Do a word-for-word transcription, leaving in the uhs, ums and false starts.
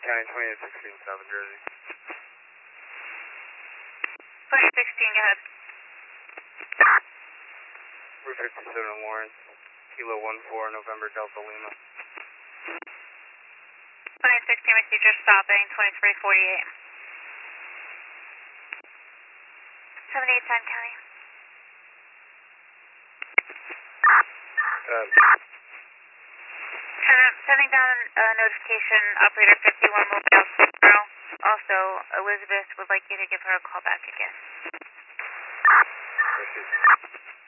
County, twenty-eight sixteen, South Jersey. twenty-eight sixteen, go ahead. Route fifty-seven Lawrence, Kilo one four, November Delta Lima. twenty-eight sixteen, we see just stopping, twenty-three forty-eight. seventy-eight ten, County. Uh, Uh, sending down a uh, notification, operator fifty-one Mobile tomorrow. Also, Elizabeth would like you to give her a call back again. Proceed.